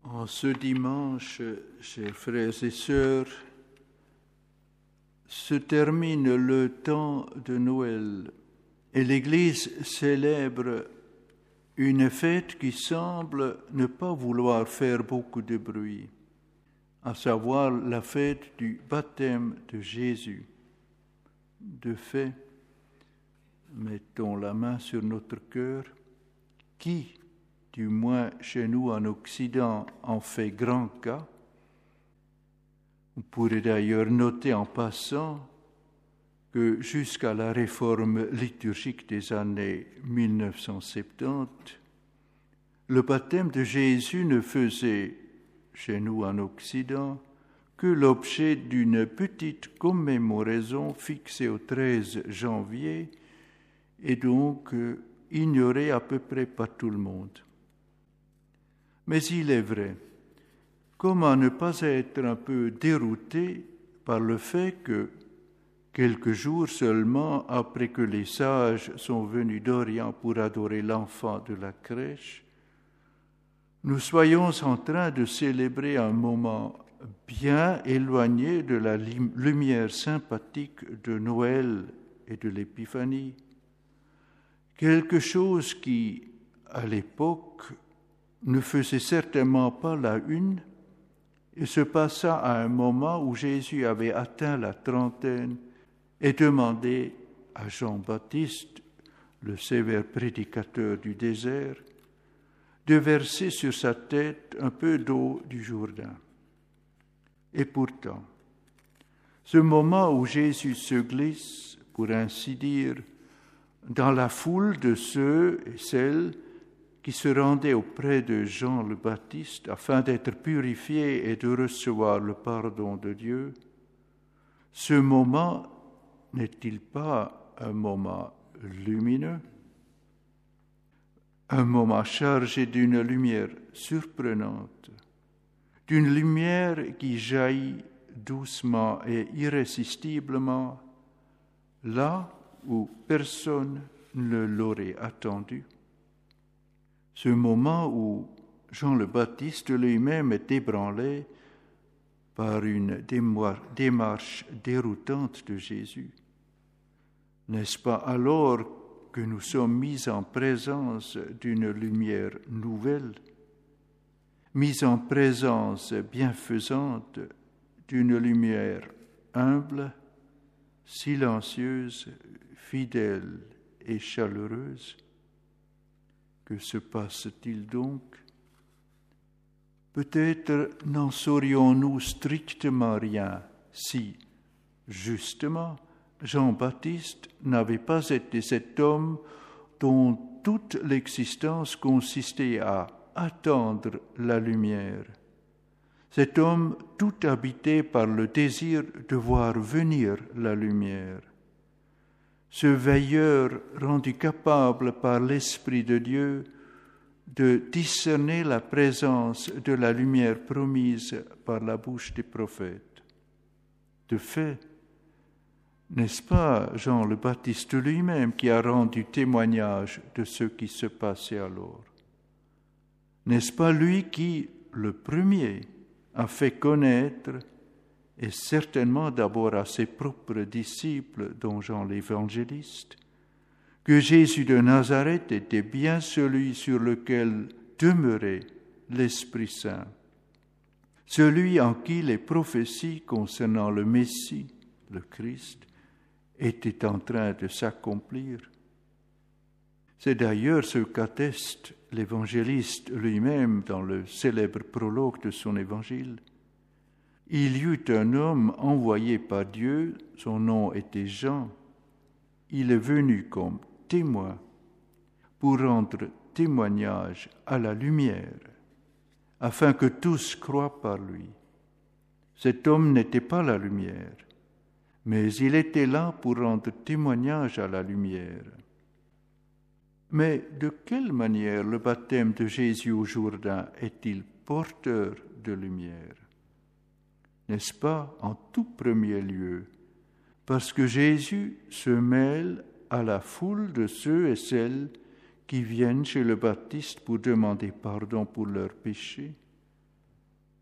En ce dimanche, chers frères et sœurs, se termine le temps de Noël et l'Église célèbre une fête qui semble ne pas vouloir faire beaucoup de bruit, à savoir la fête du baptême de Jésus. De fait, mettons la main sur notre cœur, qui, du moins chez nous en Occident, en fait grand cas. On pourrait d'ailleurs noter en passant que jusqu'à la réforme liturgique des années 1970, le baptême de Jésus ne faisait, chez nous en Occident, que l'objet d'une petite commémoration fixée au 13 janvier et donc ignorée à peu près par tout le monde. Mais il est vrai, comment ne pas être un peu dérouté par le fait que, quelques jours seulement après que les sages sont venus d'Orient pour adorer l'enfant de la crèche, nous soyons en train de célébrer un moment bien éloigné de la lumière sympathique de Noël et de l'Épiphanie. Quelque chose qui, à l'époque, ne faisait certainement pas la une et se passa à un moment où Jésus avait atteint la trentaine et demandait à Jean-Baptiste, le sévère prédicateur du désert, de verser sur sa tête un peu d'eau du Jourdain. Et pourtant, ce moment où Jésus se glisse, pour ainsi dire, dans la foule de ceux et celles qui se rendaient auprès de Jean le Baptiste afin d'être purifiés et de recevoir le pardon de Dieu, ce moment n'est-il pas un moment lumineux, un moment chargé d'une lumière surprenante, d'une lumière qui jaillit doucement et irrésistiblement là où personne ne l'aurait attendu? Ce moment où Jean le Baptiste lui-même est ébranlé par une démarche déroutante de Jésus. N'est-ce pas alors que nous sommes mis en présence d'une lumière nouvelle, mis en présence bienfaisante d'une lumière humble, silencieuse, fidèle et chaleureuse? Que se passe-t-il donc? Peut-être n'en saurions-nous strictement rien si, justement, Jean-Baptiste n'avait pas été cet homme dont toute l'existence consistait à attendre la lumière. Cet homme tout habité par le désir de voir venir la lumière. Ce veilleur rendu capable par l'Esprit de Dieu de discerner la présence de la lumière promise par la bouche des prophètes. De fait, n'est-ce pas Jean le Baptiste lui-même qui a rendu témoignage de ce qui se passait alors? N'est-ce pas lui qui, le premier, a fait connaître, et certainement d'abord à ses propres disciples, dont Jean l'évangéliste, que Jésus de Nazareth était bien celui sur lequel demeurait l'Esprit Saint, celui en qui les prophéties concernant le Messie, le Christ, étaient en train de s'accomplir. C'est d'ailleurs ce qu'atteste l'évangéliste lui-même dans le célèbre prologue de son évangile. Il y eut un homme envoyé par Dieu, son nom était Jean. Il est venu comme témoin pour rendre témoignage à la lumière, afin que tous croient par lui. Cet homme n'était pas la lumière, mais il était là pour rendre témoignage à la lumière. Mais de quelle manière le baptême de Jésus au Jourdain est-il porteur de lumière? N'est-ce pas, en tout premier lieu, parce que Jésus se mêle à la foule de ceux et celles qui viennent chez le Baptiste pour demander pardon pour leurs péchés?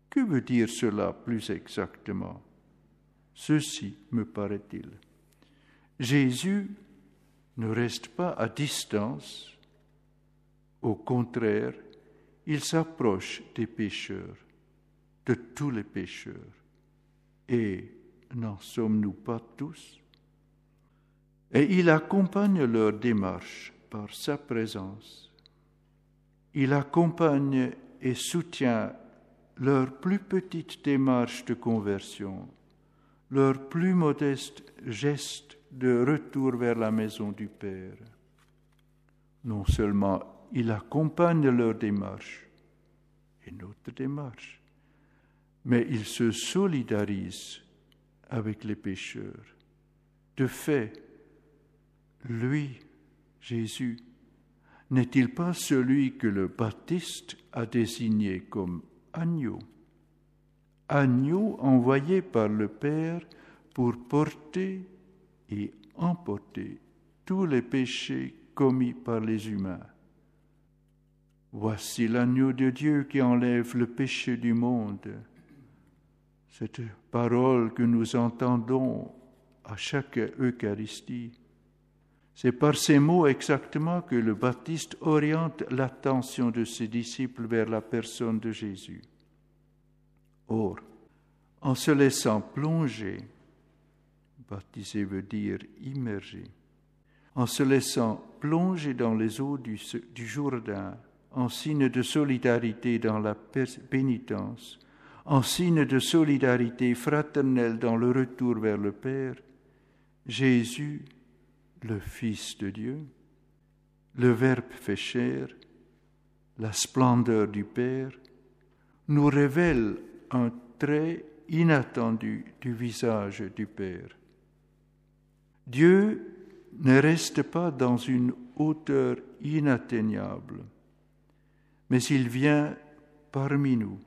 Que veut dire cela plus exactement? Ceci, me paraît-il. Jésus ne reste pas à distance. Au contraire, il s'approche des pécheurs, de tous les pécheurs. Et n'en sommes-nous pas tous? Et il accompagne leur démarche par sa présence. Il accompagne et soutient leur plus petite démarche de conversion, leur plus modeste geste de retour vers la maison du Père. Non seulement il accompagne leur démarche et notre démarche, mais il se solidarise avec les pécheurs. De fait, lui, Jésus, n'est-il pas celui que le Baptiste a désigné comme agneau? Agneau envoyé par le Père pour porter et emporter tous les péchés commis par les humains. Voici l'agneau de Dieu qui enlève le péché du monde. Cette parole que nous entendons à chaque Eucharistie, c'est par ces mots exactement que le Baptiste oriente l'attention de ses disciples vers la personne de Jésus. Or, en se laissant plonger, baptiser veut dire immerger, en se laissant plonger dans les eaux du Jourdain, en signe de solidarité dans la pénitence, en signe de solidarité fraternelle dans le retour vers le Père, Jésus, le Fils de Dieu, le Verbe fait chair, la splendeur du Père, nous révèle un trait inattendu du visage du Père. Dieu ne reste pas dans une hauteur inatteignable, mais il vient parmi nous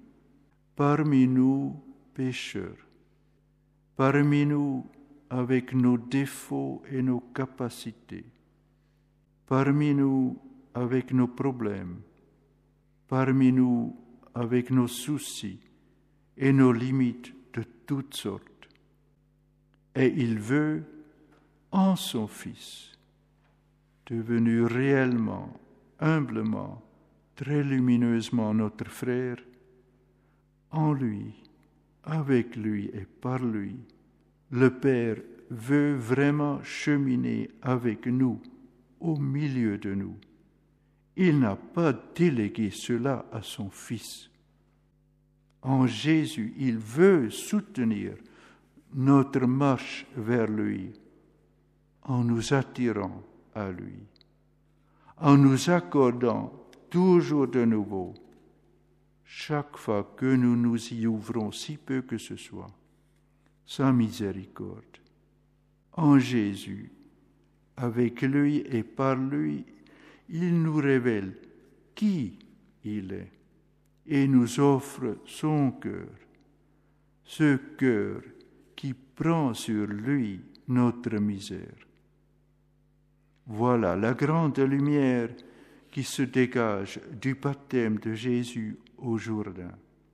pécheurs, parmi nous avec nos défauts et nos capacités, parmi nous avec nos problèmes, parmi nous avec nos soucis et nos limites de toutes sortes. Et il veut, en son Fils, devenu réellement, humblement, très lumineusement notre frère, en lui, avec lui et par lui, le Père veut vraiment cheminer avec nous, au milieu de nous. Il n'a pas délégué cela à son Fils. En Jésus, il veut soutenir notre marche vers lui en nous attirant à lui, en nous accordant toujours de nouveau, chaque fois que nous nous y ouvrons, si peu que ce soit, sa miséricorde. En Jésus, avec lui et par lui, il nous révèle qui il est et nous offre son cœur, ce cœur qui prend sur lui notre misère. Voilà la grande lumière qui se dégage du baptême de Jésus au Jourdain.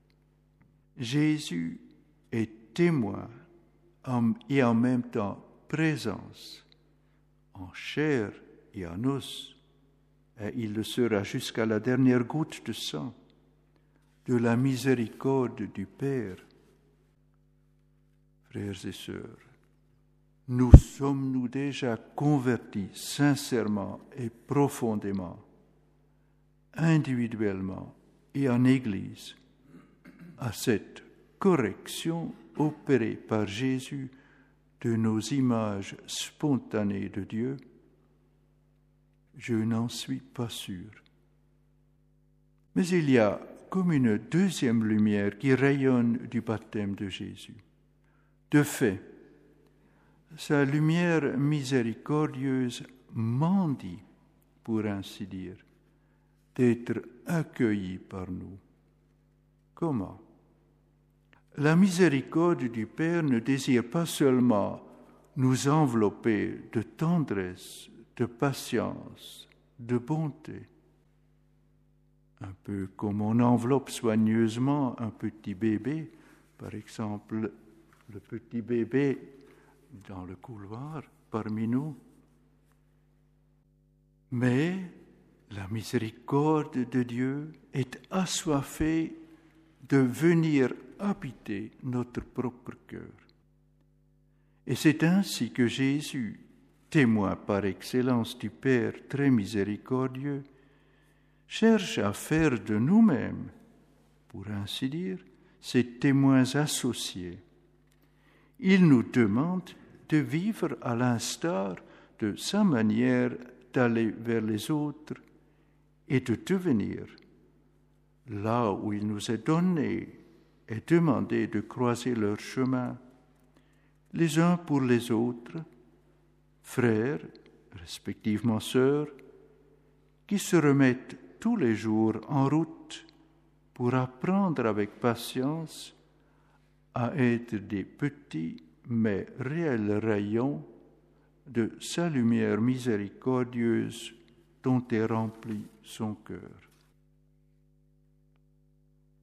Jésus est témoin et en même temps présence, en chair et en os, et il le sera jusqu'à la dernière goutte de sang, de la miséricorde du Père. Frères et sœurs, nous sommes-nous déjà convertis sincèrement et profondément, individuellement et en Église, à cette correction opérée par Jésus de nos images spontanées de Dieu? Je n'en suis pas sûr. Mais il y a comme une deuxième lumière qui rayonne du baptême de Jésus. De fait, sa lumière miséricordieuse mendie, pour ainsi dire, d'être accueillie par nous. Comment? La miséricorde du Père ne désire pas seulement nous envelopper de tendresse, de patience, de bonté. un peu comme on enveloppe soigneusement un petit bébé, par exemple le petit bébé dans le couloir parmi nous. Mais la miséricorde de Dieu est assoiffée de venir habiter notre propre cœur. Et c'est ainsi que Jésus, témoin par excellence du Père très miséricordieux, cherche à faire de nous-mêmes, pour ainsi dire, ses témoins associés. Il nous demande de vivre à l'instar de sa manière d'aller vers les autres et de devenir, là où il nous est donné et demandé de croiser leur chemin, les uns pour les autres, frères, respectivement sœurs, qui se remettent tous les jours en route pour apprendre avec patience à être des petits mais réels rayons de sa lumière miséricordieuse dont est rempli son cœur.